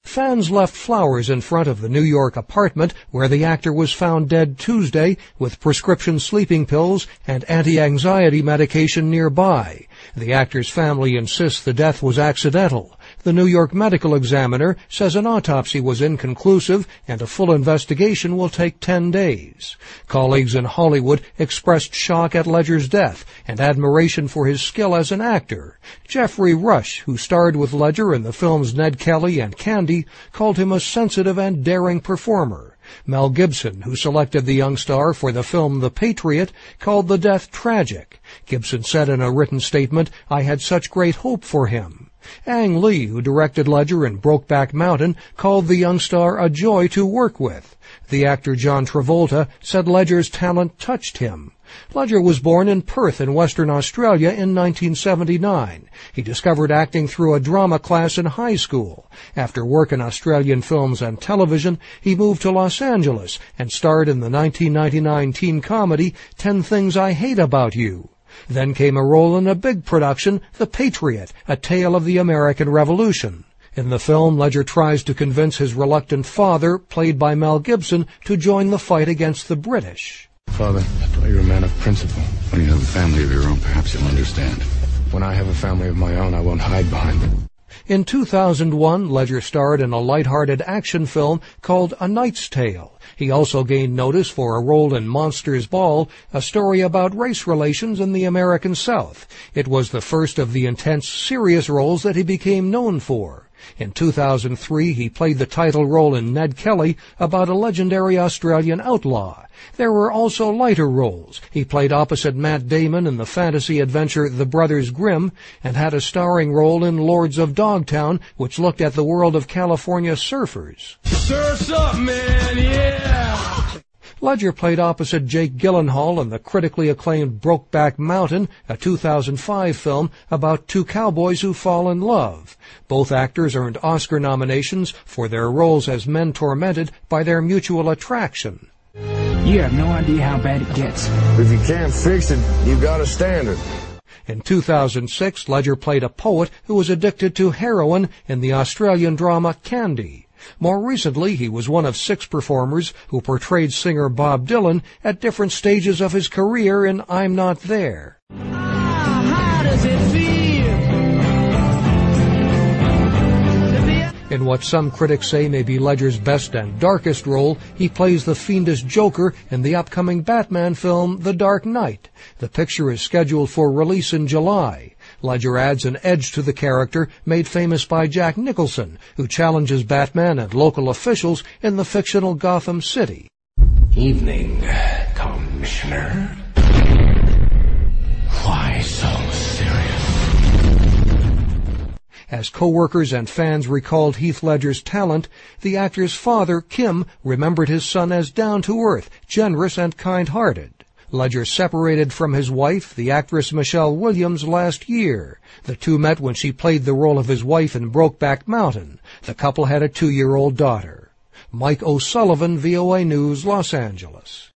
Fans left flowers in front of the New York apartment where the actor was found dead Tuesday with prescription sleeping pills and anti-anxiety medication nearby. The actor's family insists the death was accidental. The New York Medical Examiner says an autopsy was inconclusive and a full investigation will take 10 days. Colleagues in Hollywood expressed shock at Ledger's death and admiration for his skill as an actor. Jeffrey Rush, who starred with Ledger in the films Ned Kelly and Candy, called him a sensitive and daring performer. Mel Gibson, who selected the young star for the film The Patriot, called the death tragic. Gibson said in a written statement, "I had such great hope for him." Ang Lee, who directed Ledger in Brokeback Mountain, called the young star a joy to work with. The actor John Travolta said Ledger's talent touched him. Ledger was born in Perth in Western Australia in 1979. He discovered acting through a drama class in high school. After work in Australian films and television, he moved to Los Angeles and starred in the 1999 teen comedy 10 Things I Hate About You. Then came a role in a big production, The Patriot, a tale of the American Revolution. In the film, Ledger tries to convince his reluctant father, played by Mel Gibson, to join the fight against the British. Father, I thought you were a man of principle. When you have a family of your own, perhaps you'll understand. When I have a family of my own, I won't hide behind it. In 2001, Ledger starred in a light-hearted action film called A Knight's Tale. He also gained notice for a role in Monsters Ball, a story about race relations in the American South. It was the first of the intense, serious roles that he became known for. In 2003, he played the title role in Ned Kelly about a legendary Australian outlaw. There were also lighter roles. He played opposite Matt Damon in the fantasy adventure The Brothers Grimm and had a starring role in Lords of Dogtown, which looked at the world of California surfers. Surf's up, man, yeah! Ledger played opposite Jake Gyllenhaal in the critically acclaimed Brokeback Mountain, a 2005 film about two cowboys who fall in love. Both actors earned Oscar nominations for their roles as men tormented by their mutual attraction. You have no idea how bad it gets. If you can't fix it, you've got a standard. In 2006, Ledger played a poet who was addicted to heroin in the Australian drama Candy. More recently, he was one of 6 performers who portrayed singer Bob Dylan at different stages of his career in I'm Not There. How does it feel? In what some critics say may be Ledger's best and darkest role, he plays the fiendish Joker in the upcoming Batman film The Dark Knight. The picture is scheduled for release in July. Ledger adds an edge to the character made famous by Jack Nicholson, who challenges Batman and local officials in the fictional Gotham City. Evening, Commissioner. Why so serious? As co-workers and fans recalled Heath Ledger's talent, the actor's father, Kim, remembered his son as down-to-earth, generous, and kind-hearted. Ledger separated from his wife, the actress Michelle Williams, last year. The two met when she played the role of his wife in Brokeback Mountain. The couple had a 2-year-old daughter. Mike O'Sullivan, VOA News, Los Angeles.